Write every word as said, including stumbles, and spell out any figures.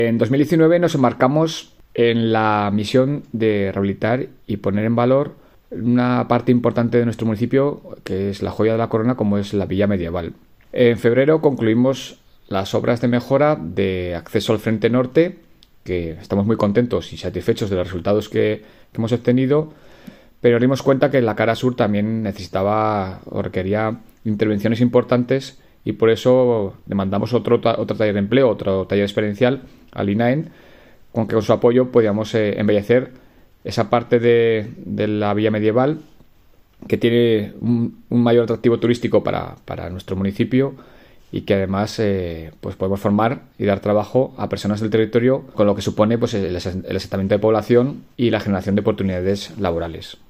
En dos mil diecinueve nos embarcamos en la misión de rehabilitar y poner en valor una parte importante de nuestro municipio, que es la joya de la corona, como es la villa medieval. En febrero concluimos las obras de mejora de acceso al frente norte, que estamos muy contentos y satisfechos de los resultados que, que hemos obtenido, pero nos dimos cuenta que la cara sur también necesitaba o requería intervenciones importantes, y por eso demandamos otro, otro taller de empleo, otro taller experiencial al INAEN, con que con su apoyo podíamos eh, embellecer esa parte de, de la villa medieval que tiene un, un mayor atractivo turístico para, para nuestro municipio, y que además eh, pues podemos formar y dar trabajo a personas del territorio, con lo que supone pues el, el asentamiento de población y la generación de oportunidades laborales.